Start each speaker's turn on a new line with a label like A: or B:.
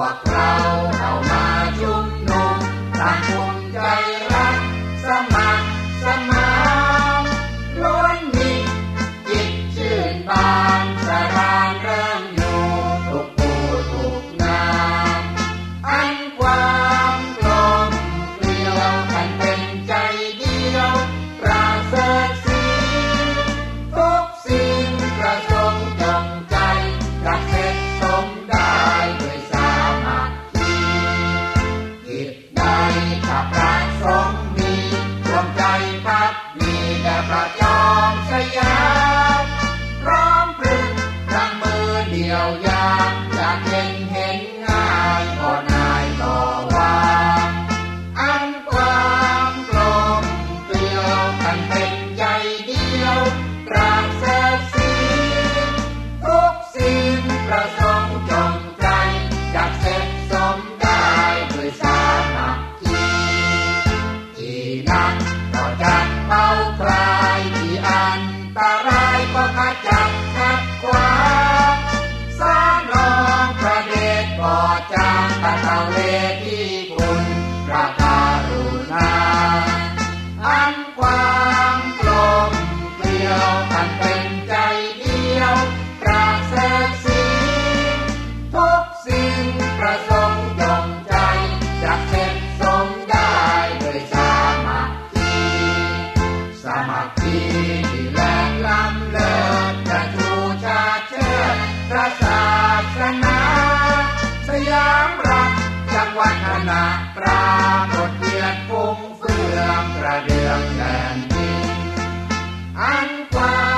A: วกเราเข้ามาชุมนุมต่างภูมิใจรักสมัครสมานล้วนมีจิตชื่นบานสรานเริ่มอยู่ทุกผู้ทุกนามอันความกลมเกลียวกันเป็นใจเดียวประเสริฐสีทุกสิ่งประสงค์จงใจรักเสร็จสมได้ด้วยสามัคคีจิตใดถ้าประสงค์มีรวมใจพักดีแด่พระจอมสยามพร้อมพรึงทั้งมือเดียวยามจะเห็นง่ายบ่นายบ่วางอันความกลมเกลียวกันเป็นใจเดียวประเสริฐสีทุกสิ่งประสงค์จงใจจักเสร็จสมได้ด้วยสามัคคีที่นักก็จักเบาคลายที่อันตรายก็ขจัดขัดขวางสานองพระเดชบ่จางตะเวทีคุณพระกรุณาอันความกลมเกลียวกันเป็นใจเดียวประเสริฐสีทุกสิ่งประสงค์จงใจจักเสร็จสมได้ด้วยสามัคคีสามัคคีที่แรงล้ำเลิศจะชูชาติเชิดพระศาสนาสยามรักจังหวัฒนะปรากฏเกียรติฟุ้งเฟืองกระเดื่องแดนดินอันความ